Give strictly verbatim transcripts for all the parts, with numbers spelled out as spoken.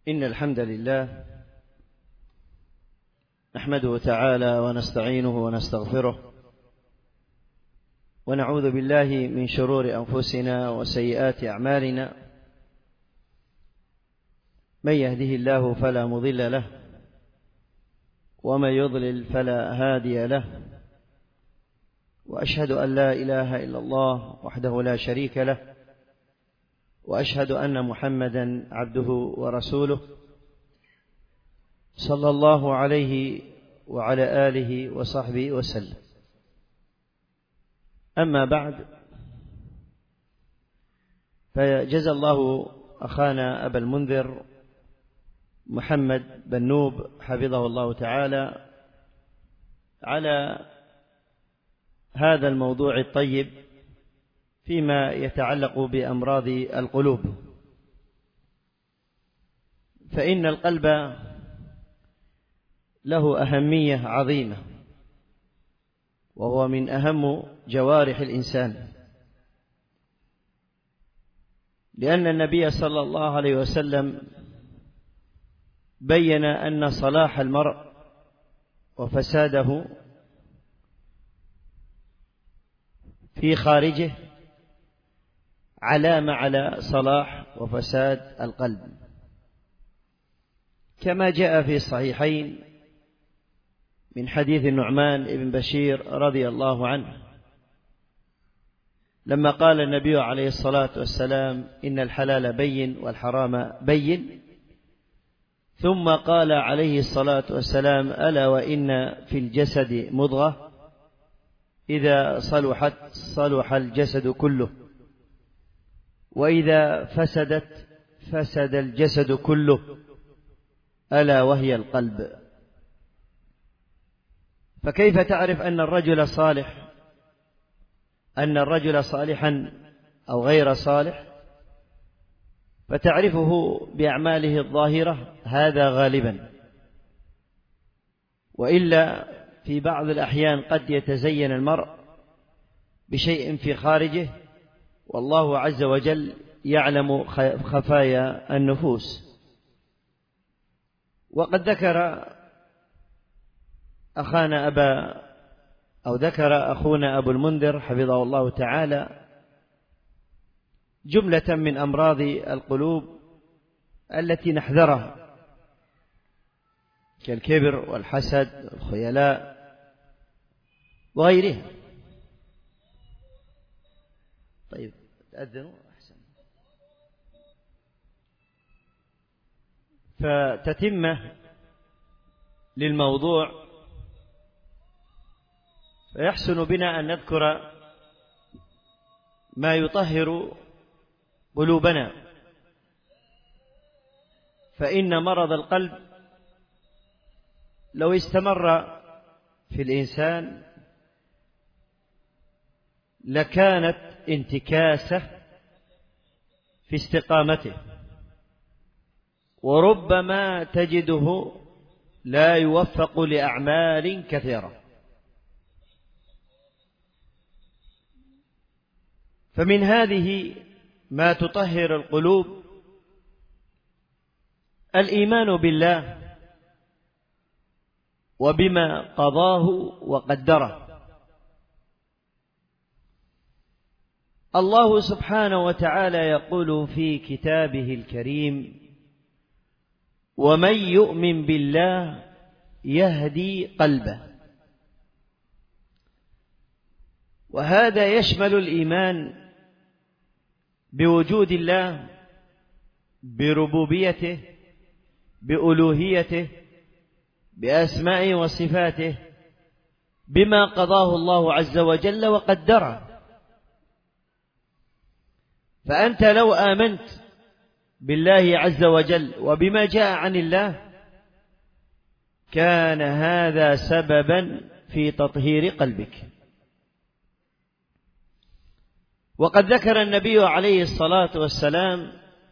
إن الحمد لله نحمده تعالى ونستعينه ونستغفره ونعوذ بالله من شرور أنفسنا وسيئات أعمالنا. من يهده الله فلا مضل له ومن يضلل فلا هادي له، وأشهد أن لا إله إلا الله وحده لا شريك له، وأشهد أن محمدا عبده ورسوله صلى الله عليه وعلى آله وصحبه وسلم. أما بعد، فجزى الله أخانا أبا المنذر محمد بن نوب حفظه الله تعالى على هذا الموضوع الطيب فيما يتعلق بأمراض القلوب. فإن القلب له أهمية عظيمة، وهو من أهم جوارح الإنسان، لأن النبي صلى الله عليه وسلم بين أن صلاح المرء وفساده في خارجه علامة على صلاح وفساد القلب، كما جاء في الصحيحين من حديث النعمان بن بشير رضي الله عنه لما قال النبي عليه الصلاة والسلام: إن الحلال بين والحرام بين، ثم قال عليه الصلاة والسلام: ألا وإن في الجسد مضغة إذا صلحت صلح الجسد كله، وإذا فسدت فسد الجسد كله، ألا وهي القلب. فكيف تعرف أن الرجل صالح أن الرجل صالحا أو غير صالح؟ فتعرفه بأعماله الظاهرة، هذا غالبا، وإلا في بعض الأحيان قد يتزين المرء بشيء في خارجه، والله عز وجل يعلم خفايا النفوس. وقد ذكر أخانا أبا أو ذكر أخونا أبو المنذر حفظه الله تعالى جملة من أمراض القلوب التي نحذرها، كالكبر والحسد والخيلاء وغيرها. طيب تأذنوا أحسن. فتتمة للموضوع، فيحسن بنا أن نذكر ما يطهر قلوبنا، فإن مرض القلب لو استمر في الإنسان لكانت انتكاسة في استقامته، وربما تجده لا يوفق لأعمال كثيرة. فمن هذه ما تطهر القلوب الإيمان بالله وبما قضاه وقدره. الله سبحانه وتعالى يقول في كتابه الكريم: ومن يؤمن بالله يهدي قلبه. وهذا يشمل الإيمان بوجود الله، بربوبيته، بألوهيته، بأسمائه وصفاته، بما قضاه الله عز وجل وقدره. فأنت لو آمنت بالله عز وجل وبما جاء عن الله كان هذا سببا في تطهير قلبك. وقد ذكر النبي عليه الصلاة والسلام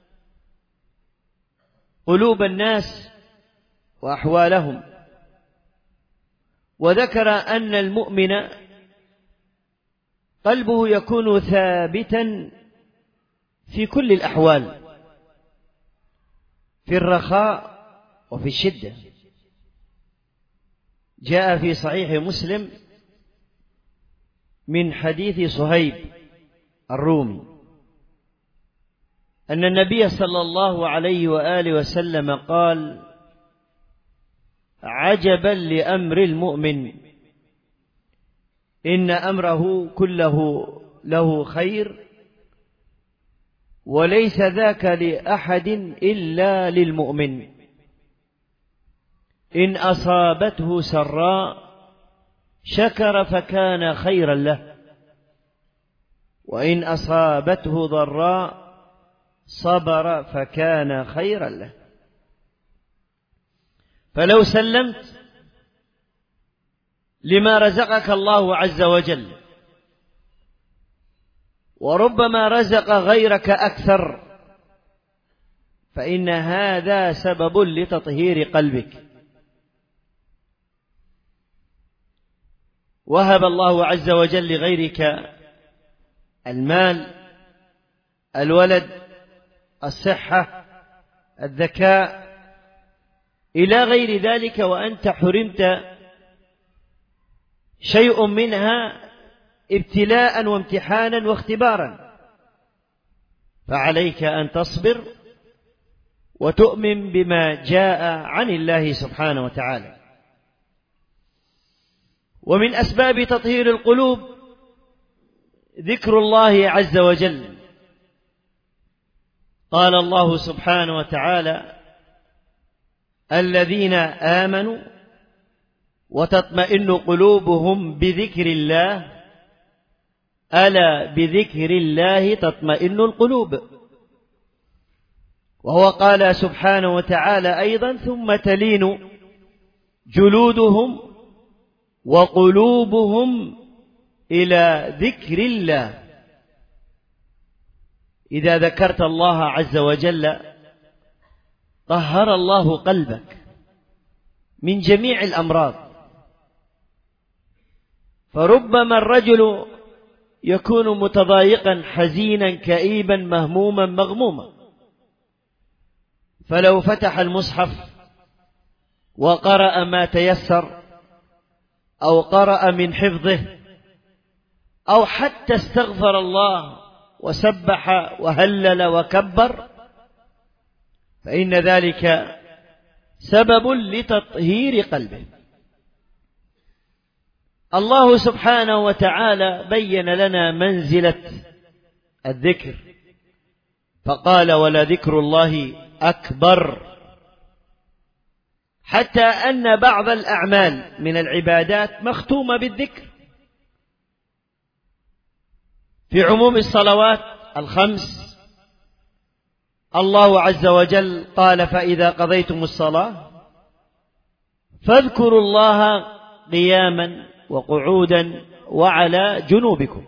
قلوب الناس وأحوالهم، وذكر أن المؤمن قلبه يكون ثابتا في كل الأحوال، في الرخاء وفي الشدة. جاء في صحيح مسلم من حديث صهيب الرومي أن النبي صلى الله عليه وآله وسلم قال: عجبا لأمر المؤمن، إن أمره كله له خير، وليس ذاك لأحد إلا للمؤمن، إن أصابته سراء شكر فكان خيرا له، وإن أصابته ضراء صبر فكان خيرا له. فلو سلمت لما رزقك الله عز وجل، وربما رزق غيرك أكثر، فإن هذا سبب لتطهير قلبك. وهب الله عز وجل لغيرك المال، الولد، الصحة، الذكاء، إلى غير ذلك، وأنت حرمت شيء منها ابتلاء وامتحانا واختبارا، فعليك أن تصبر وتؤمن بما جاء عن الله سبحانه وتعالى. ومن أسباب تطهير القلوب ذكر الله عز وجل. قال الله سبحانه وتعالى: الذين آمنوا وتطمئن قلوبهم بذكر الله، ألا بذكر الله تطمئن القلوب. وهو قال سبحانه وتعالى أيضا: ثم تلين جلودهم وقلوبهم إلى ذكر الله. إذا ذكرت الله عز وجل طهر الله قلبك من جميع الأمراض. فربما الرجل يكون متضايقا حزينا كئيبا مهموما مغموما، فلو فتح المصحف وقرأ ما تيسر، أو قرأ من حفظه، أو حتى استغفر الله وسبح وهلل وكبر، فإن ذلك سبب لتطهير قلبه. الله سبحانه وتعالى بين لنا منزلة الذكر، فقال: ولذكر الله أكبر، حتى أن بعض الأعمال من العبادات مختومة بالذكر. في عموم الصلوات الخمس الله عز وجل قال: فإذا قضيتم الصلاة فاذكروا الله قياما وقعودا وعلى جنوبكم.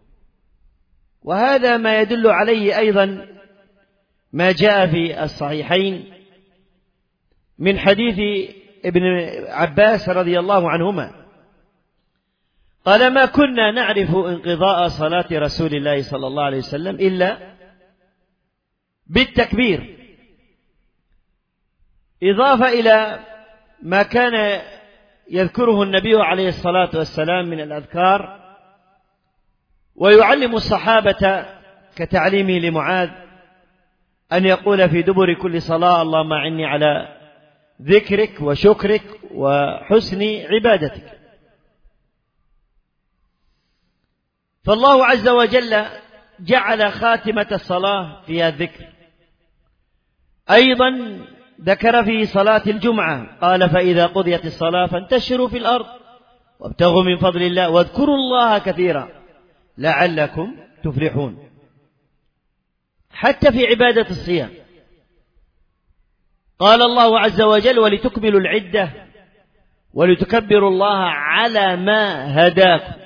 وهذا ما يدل عليه أيضا ما جاء في الصحيحين من حديث ابن عباس رضي الله عنهما قال: ما كنا نعرف انقضاء صلاة رسول الله صلى الله عليه وسلم إلا بالتكبير، إضافة إلى ما كان يذكره النبي عليه الصلاة والسلام من الأذكار، ويعلم الصحابة كتعليمه لمعاذ أن يقول في دبر كل صلاة: اللهم أعني على ذكرك وشكرك وحسن عبادتك. فالله عز وجل جعل خاتمة الصلاة فيها الذكر. أيضا ذكر في صلاة الجمعة قال: فإذا قضيت الصلاة فانتشروا في الأرض وابتغوا من فضل الله واذكروا الله كثيرا لعلكم تفلحون. حتى في عبادة الصيام قال الله عز وجل: ولتكملوا العدة ولتكبروا الله على ما هداكم.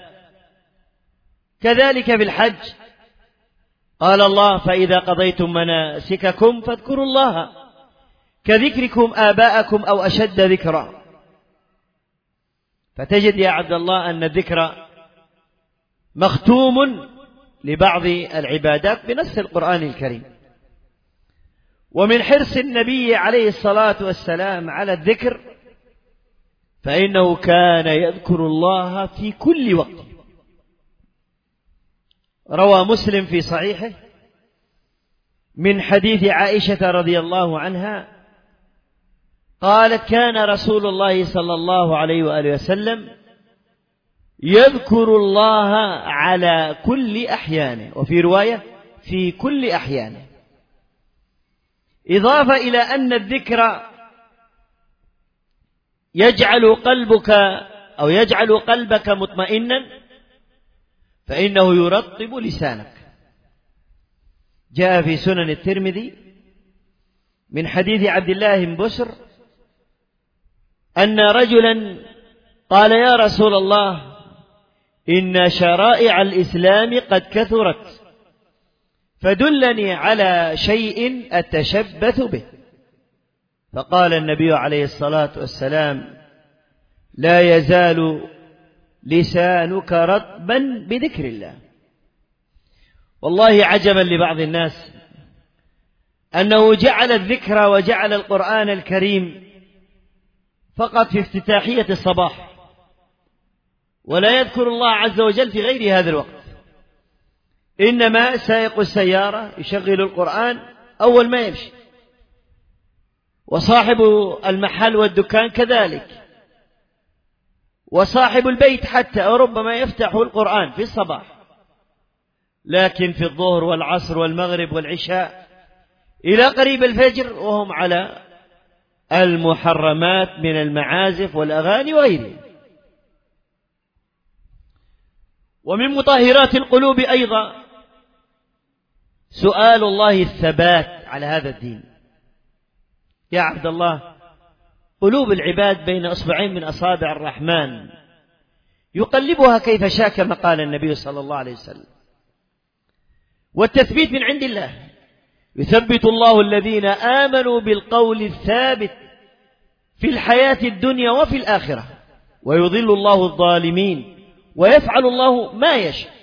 كذلك في الحج قال الله: فإذا قضيتم مناسككم فاذكروا الله كذكركم آباءكم أو أشد ذكرا. فتجد يا عبد الله أن الذكر مختوم لبعض العبادات بنص القرآن الكريم. ومن حرص النبي عليه الصلاة والسلام على الذكر فإنه كان يذكر الله في كل وقت. روى مسلم في صحيحه من حديث عائشة رضي الله عنها قالت: كان رسول الله صلى الله عليه وآله وسلم يذكر الله على كل أحيانه، وفي رواية في كل أحيانه، إضافة إلى أن الذكر يجعل قلبك أو يجعل قلبك مطمئنا، فإنه يرطب لسانك. جاء في سنن الترمذي من حديث عبد الله بن بسر أن رجلا قال: يا رسول الله، إن شرائع الإسلام قد كثرت، فدلني على شيء أتشبث به. فقال النبي عليه الصلاة والسلام: لا يزال لسانك رطبا بذكر الله. والله عجبا لبعض الناس أنه جعل الذكر وجعل القرآن الكريم فقط في افتتاحية الصباح، ولا يذكر الله عز وجل في غير هذا الوقت. إنما سائق السيارة يشغل القرآن أول ما يمشي، وصاحب المحل والدكان كذلك، وصاحب البيت حتى ربما يفتح القرآن في الصباح، لكن في الظهر والعصر والمغرب والعشاء إلى قريب الفجر وهم على المحرمات من المعازف والأغاني وغيره. ومن مطهرات القلوب أيضا سؤال الله الثبات على هذا الدين. يا عبد الله، قلوب العباد بين أصبعين من أصابع الرحمن يقلبها كيف شاء، كما قال النبي صلى الله عليه وسلم. والتثبيت من عند الله، يثبت الله الذين آمنوا بالقول الثابت في الحياة الدنيا وفي الآخرة، ويضل الله الظالمين ويفعل الله ما يشاء.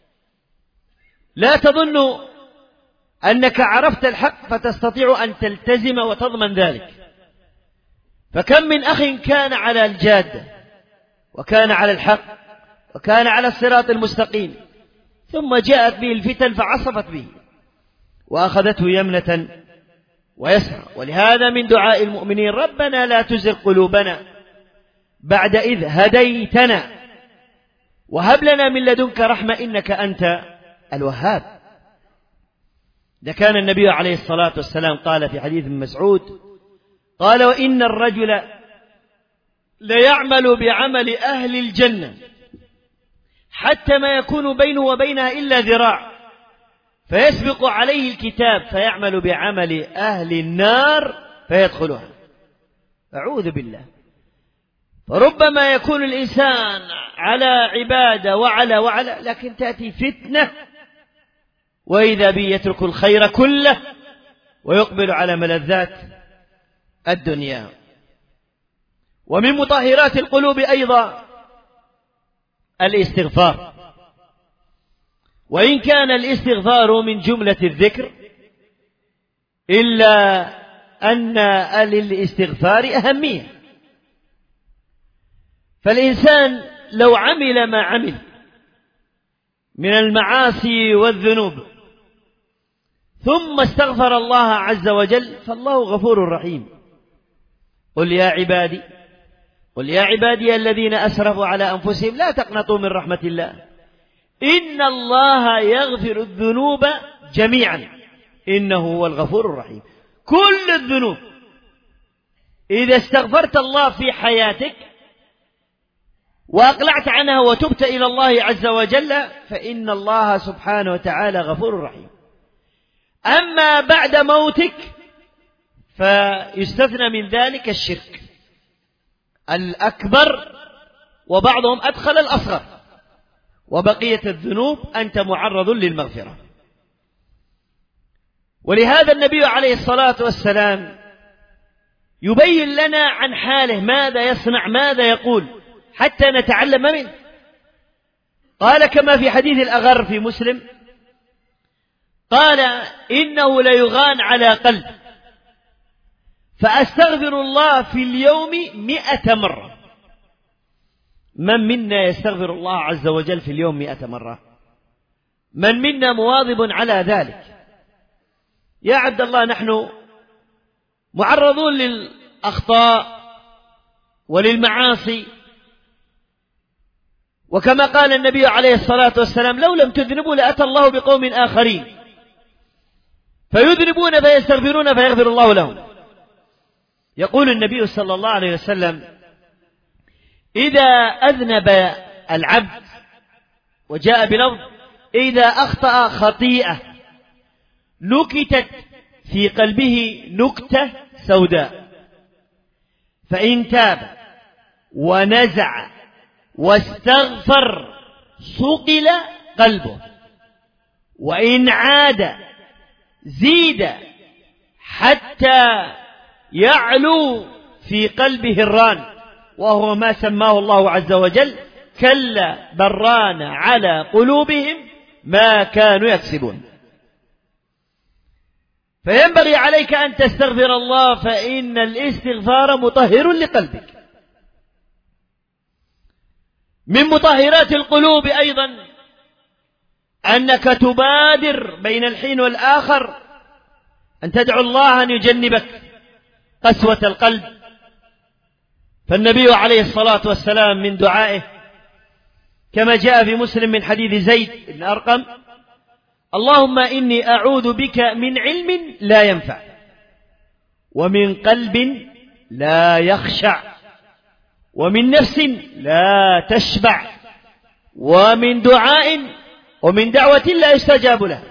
لا تظن أنك عرفت الحق فتستطيع أن تلتزم وتضمن ذلك، فكم من أخ كان على الجادة وكان على الحق وكان على الصراط المستقيم، ثم جاءت به الفتن فعصفت به وأخذته يمنة ويسرى. ولهذا من دعاء المؤمنين: ربنا لا تزغ قلوبنا بعد إذ هديتنا وهب لنا من لدنك رحمة إنك أنت الوهاب. ده كان النبي عليه الصلاة والسلام قال في حديث ابن مسعود قال: وإن الرجل ليعمل بعمل أهل الجنة حتى ما يكون بينه وبينها إلا ذراع، فيسبق عليه الكتاب فيعمل بعمل أهل النار فيدخلها. أعوذ بالله. فربما يكون الإنسان على عبادة وعلى وعلى، لكن تأتي فتنة وإذا به يترك الخير كله ويقبل على ملذات الدنيا. ومن مطهرات القلوب أيضا الاستغفار، وإن كان الاستغفار من جملة الذكر إلا أن للاستغفار أهمية. فالإنسان لو عمل ما عمل من المعاصي والذنوب ثم استغفر الله عز وجل فالله غفور رحيم. قل يا عبادي قل يا عبادي الذين أسرفوا على أنفسهم لا تقنطوا من رحمة الله إن الله يغفر الذنوب جميعا إنه هو الغفور الرحيم. كل الذنوب إذا استغفرت الله في حياتك وأقلعت عنها وتبت إلى الله عز وجل فإن الله سبحانه وتعالى غفور رحيم. أما بعد موتك فيستثنى من ذلك الشرك الأكبر، وبعضهم أدخل الأصغر، وبقية الذنوب أنت معرض للمغفرة. ولهذا النبي عليه الصلاة والسلام يبين لنا عن حاله ماذا يصنع ماذا يقول حتى نتعلم منه. قال كما في حديث الأغر في مسلم قال: إنه ليغان على قلب فأستغفر الله في اليوم مئة مرة. من منا يستغفر الله عز وجل في اليوم مئة مرة؟ من منا مواظب على ذلك؟ يا عبد الله، نحن معرضون للأخطاء وللمعاصي، وكما قال النبي عليه الصلاة والسلام: لو لم تذنبوا لأتى الله بقوم آخرين فيذنبون فيستغفرون فيغفر الله لهم. يقول النبي صلى الله عليه وسلم: إذا أذنب العبد، وجاء بلفظ إذا أخطأ خطيئة نكتت في قلبه نكتة سوداء، فإن تاب ونزع واستغفر صقل قلبه، وإن عاد زيد حتى يعلو في قلبه الران، وهو ما سماه الله عز وجل: كلا بران على قلوبهم ما كانوا يكسبون. فينبغي عليك أن تستغفر الله، فإن الاستغفار مطهر لقلبك. من مطهرات القلوب أيضا أنك تبادر بين الحين والآخر أن تدعو الله أن يجنبك قسوة القلب. فالنبي عليه الصلاة والسلام من دعائه كما جاء في مسلم من حديث زيد بن أرقم: اللهم إني أعوذ بك من علم لا ينفع، ومن قلب لا يخشع، ومن نفس لا تشبع، ومن دعاء ومن دعوة لا يستجاب له.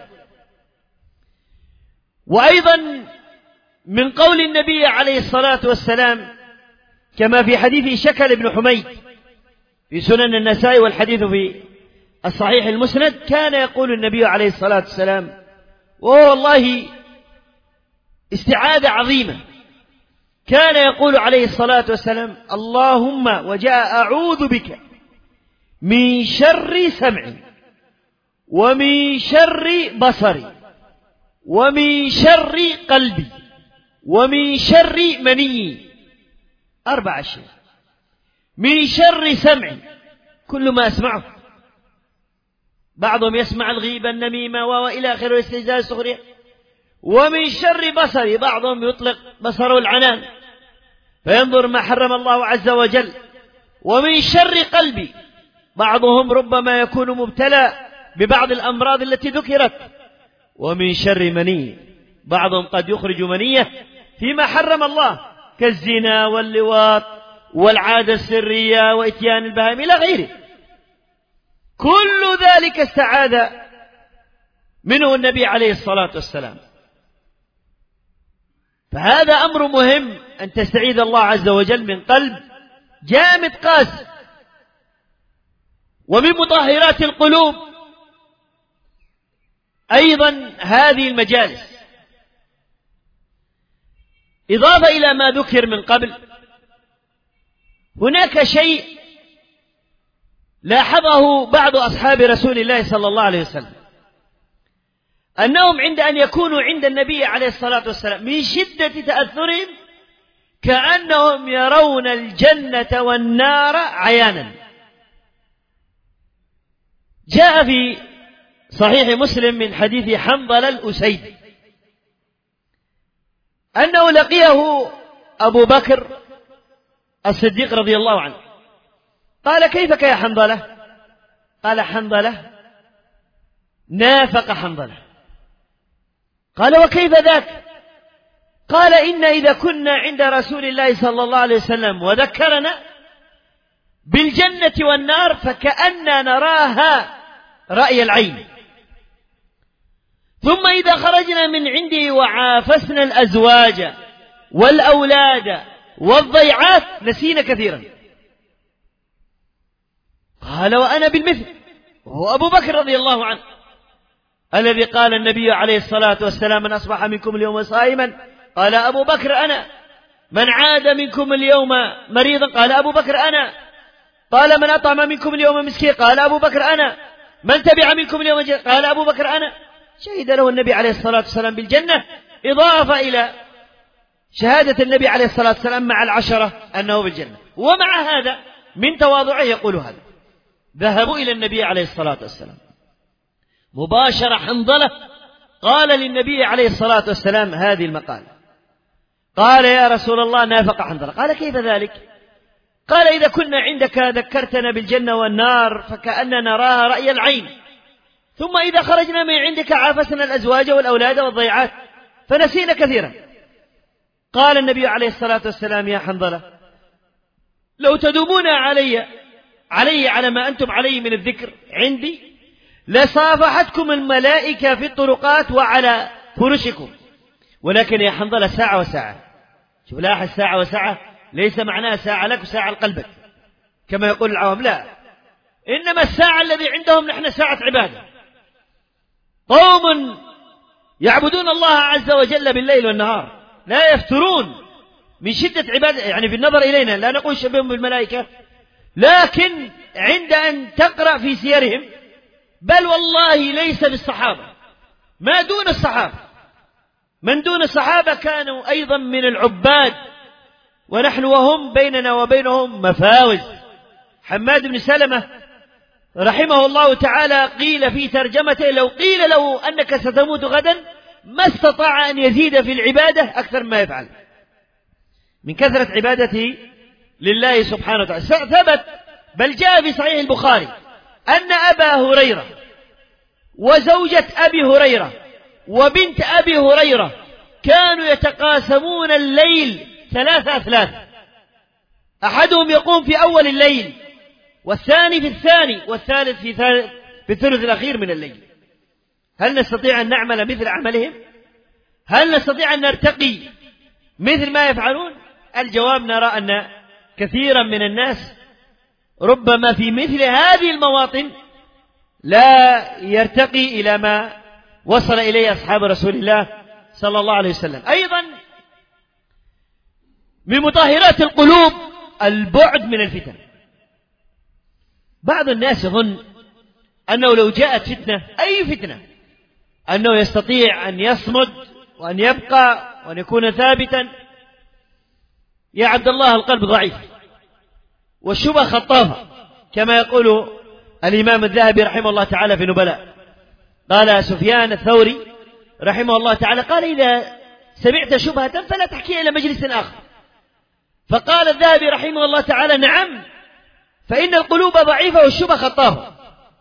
وأيضا من قول النبي عليه الصلاة والسلام كما في حديث شكل بن حميد في سنن النسائي والحديث في الصحيح المسند، كان يقول النبي عليه الصلاة والسلام، وهو والله استعاذة عظيمة، كان يقول عليه الصلاة والسلام: اللهم، وجاء أعوذ بك من شر سمعي، ومن شر بصري، ومن شر قلبي، ومن شر مني. أربع أشياء. من شر سمعي، كل ما أسمعه، بعضهم يسمع الغيبة النميمة وإلى آخره والاستهزاء السخرية. ومن شر بصري، بعضهم يطلق بصره العنان فينظر ما حرم الله عز وجل. ومن شر قلبي، بعضهم ربما يكون مبتلى ببعض الأمراض التي ذكرت. ومن شر مني، بعضهم قد يخرج منية فيما حرم الله كالزنا واللواط والعادة السرية وإتيان البهائم إلى غيره. كل ذلك استعاذ منه النبي عليه الصلاة والسلام. فهذا أمر مهم أن تستعيذ الله عز وجل من قلب جامد قاسي. ومن مطهرات القلوب أيضا هذه المجالس، إضافة إلى ما ذكر من قبل، هناك شيء لاحظه بعض أصحاب رسول الله صلى الله عليه وسلم، أنهم عند أن يكونوا عند النبي عليه الصلاة والسلام من شدة تأثرهم كأنهم يرون الجنة والنار عيانا. جاء في صحيح مسلم من حديث حنظلة الأسيدي أنه لقيه أبو بكر الصديق رضي الله عنه، قال: كيفك يا حنظلة؟ قال: حنظلة نافق حنظلة. قال: وكيف ذاك؟ قال: إن إذا كنا عند رسول الله صلى الله عليه وسلم وذكرنا بالجنة والنار فكأننا نراها رأي العين، ثم إذا خرجنا من عنده وعافسنا الأزواج والأولاد والضيعات نسينا كثيرا. قال: وأنا بالمثل. وهو أبو بكر رضي الله عنه الذي قال النبي عليه الصلاة والسلام: من أصبح منكم اليوم صائما قال أبو بكر أنا، من عاد منكم اليوم مريضا قال أبو بكر أنا، قال: من أطعم منكم اليوم مسكين قال أبو بكر أنا، من تبع منكم اليوم جل قال أبو بكر أنا. شهد له النبي عليه الصلاة والسلام بالجنة، إضافة إلى شهادة النبي عليه الصلاة والسلام مع العشرة أنه بالجنة، ومع هذا من تواضعه يقول هذا. ذهبوا إلى النبي عليه الصلاة والسلام مباشرة، حنظلة قال للنبي عليه الصلاة والسلام هذه المقالة، قال يا رسول الله نافق حنظلة. قال كيف ذلك؟ قال إذا كنا عندك ذكرتنا بالجنة والنار فكأننا نراها رأي العين، ثم إذا خرجنا من عندك عافسنا الأزواج والأولاد والضيعات فنسينا كثيرا. قال النبي عليه الصلاة والسلام يا حنظلة لو تدومون علي علي على ما أنتم عليه من الذكر عندي لصافحتكم الملائكة في الطرقات وعلى فرشكم، ولكن يا حنظلة ساعة وساعة. شوف لاحظ، ساعة وساعة ليس معناها ساعة لك وساعة لقلبك كما يقول العوام، لا، إنما الساعة الذي عندهم نحن ساعة عبادة. قوم يعبدون الله عز وجل بالليل والنهار لا يفترون من شدة عبادة، يعني بالنظر إلينا لا نقول شبههم بالملائكة، لكن عند أن تقرأ في سيرهم، بل والله ليس بالصحابة، ما دون الصحابة، من دون الصحابة كانوا أيضا من العباد، ونحن وهم بيننا وبينهم مفاوز. حماد بن سلمة رحمه الله تعالى قيل في ترجمته لو قيل له أنك ستموت غدا ما استطاع أن يزيد في العبادة أكثر ما يفعل من كثرة عبادته لله سبحانه وتعالى. ثبت بل جاء في صحيح البخاري أن أبا هريرة وزوجة أبي هريرة وبنت أبي هريرة كانوا يتقاسمون الليل ثلاثة أثلاث، أحدهم يقوم في أول الليل، والثاني في الثاني، والثالث في, في الثلث الأخير من الليل. هل نستطيع أن نعمل مثل عملهم؟ هل نستطيع أن نرتقي مثل ما يفعلون؟ الجواب نرى أن كثيرا من الناس ربما في مثل هذه المواطن لا يرتقي إلى ما وصل إليه أصحاب رسول الله صلى الله عليه وسلم. أيضا من مطهرات القلوب البعد من الفتن. بعض الناس يظن أنه لو جاءت فتنة، أي فتنة، أنه يستطيع أن يصمد وأن يبقى وأن يكون ثابتا. يا عبد الله القلب ضعيف والشبه خطافة كما يقول الإمام الذهبي رحمه الله تعالى في نبلاء. قال سفيان الثوري رحمه الله تعالى قال إذا سمعت شبهة فلا تحكيها إلى مجلس آخر. فقال الذهبي رحمه الله تعالى نعم، فإن القلوب ضعيفة والشبه خطافة.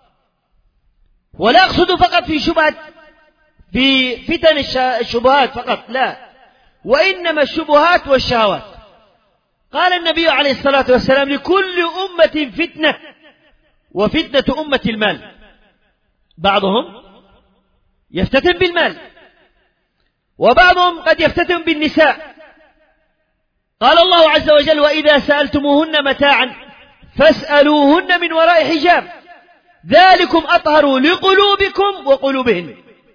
ولا أقصد فقط في شبهة في فتن الشبهات فقط، لا، وإنما الشبهات والشهوات. قال النبي عليه الصلاة والسلام لكل أمة فتنة وفتنة أمة المال. بعضهم يفتتن بالمال وبعضهم قد يفتتن بالنساء. قال الله عز وجل وإذا سألتموهن متاعا فاسألوهن من وراء حجاب ذلكم أطهر لقلوبكم وقلوبهن.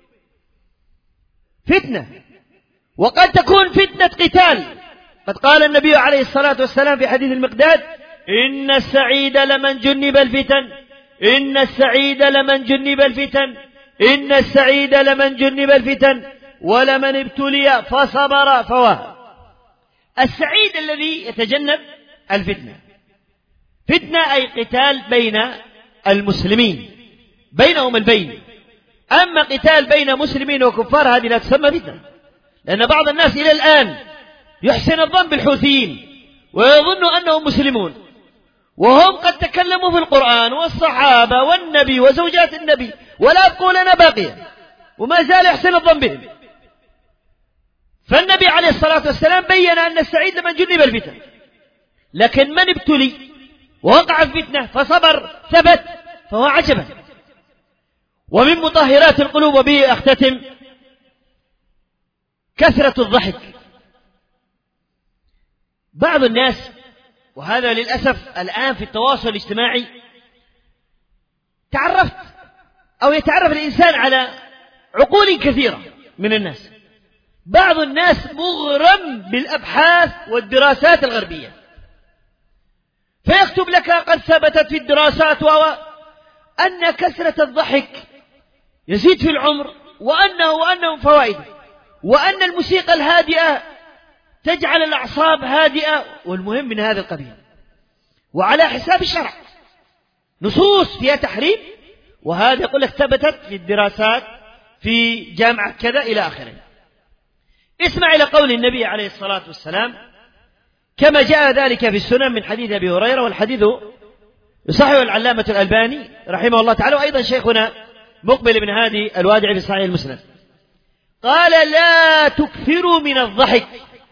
فتنة، وقد تكون فتنة قتال. قد قال النبي عليه الصلاة والسلام في حديث المقداد إن السعيد لمن جنب الفتن إن السعيد لمن جنب الفتن إن السعيد لمن جنب الفتن ولمن ابتلي فصبر فواه. السعيد الذي يتجنب الفتنة. فتنة أي قتال بين المسلمين بينهم البين. أما قتال بين مسلمين وكفار هذه لا تسمى فتنة، لأن بعض الناس إلى الآن يحسن الظن بالحوثيين ويظن أنهم مسلمون، وهم قد تكلموا في القرآن والصحابة والنبي وزوجات النبي ولا أبقوا لنا باقيا، وما زال يحسن الظن بهم. فالنبي عليه الصلاة والسلام بين أن السعيد من جنب الفتن، لكن من ابتلي ووقع في فتنة فصبر ثبت فهو عجبا. ومن مطهرات القلوب وبه أختتم كثرة الضحك. بعض الناس، وهذا للأسف الآن في التواصل الاجتماعي، تعرفت أو يتعرف الإنسان على عقول كثيرة من الناس. بعض الناس مغرم بالأبحاث والدراسات الغربية، فيكتب لك قد ثبتت في الدراسات أن كثرة الضحك يزيد في العمر، وأنه وأنه فوائد، وأن الموسيقى الهادئة تجعل الأعصاب هادئة، والمهم من هذا القبيل، وعلى حساب الشرع، نصوص فيها تحريم، وهذا يقول لك ثبتت في الدراسات في جامعة كذا إلى آخره. اسمع إلى قول النبي عليه الصلاة والسلام كما جاء ذلك في السنن من حديث أبي هريرة، والحديث يصححه العلامة الألباني رحمه الله تعالى، وأيضا شيخنا مقبل بن هادي الوادعي في صحيح المسند. قال: لا تكثروا من الضحك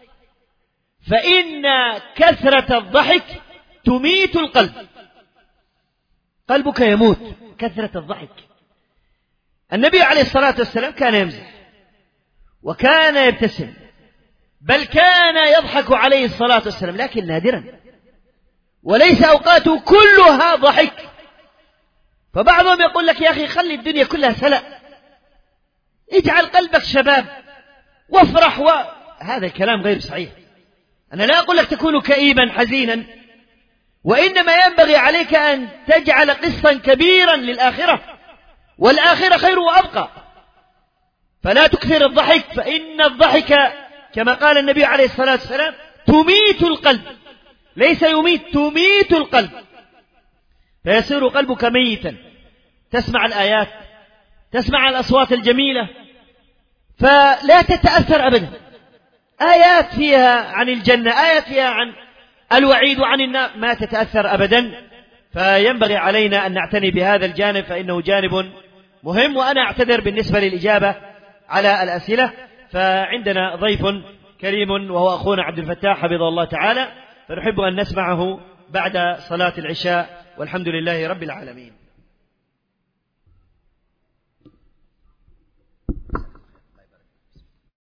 فإن كثرة الضحك تميت القلب. قلبك يموت كثرة الضحك. النبي عليه الصلاة والسلام كان يمزح وكان يبتسم، بل كان يضحك عليه الصلاة والسلام، لكن نادرا، وليس أوقاته كلها ضحك. فبعضهم يقول لك: يا أخي خلي الدنيا كلها سلأ، اجعل قلبك شباب وافرح، وهذا الكلام غير صحيح. أنا لا أقول لك تكون كئيبا حزينا، وإنما ينبغي عليك أن تجعل قسطا كبيرا للآخرة، والآخرة خير وأبقى. فلا تكثر الضحك، فإن الضحك كما قال النبي عليه الصلاة والسلام تميت القلب، ليس يميت، تميت القلب، فيصير قلبك ميتا. تسمع الآيات، تسمع الأصوات الجميلة، فلا تتأثر أبدا. آيات فيها عن الجنة، آيات فيها عن الوعيد وعن النار، ما تتأثر أبدا. فينبغي علينا أن نعتني بهذا الجانب، فإنه جانب مهم. وأنا أعتذر بالنسبة للإجابة على الأسئلة، فعندنا ضيف كريم وهو أخونا عبد الفتاح حفظه الله تعالى، فنحب أن نسمعه بعد صلاة العشاء، والحمد لله رب العالمين.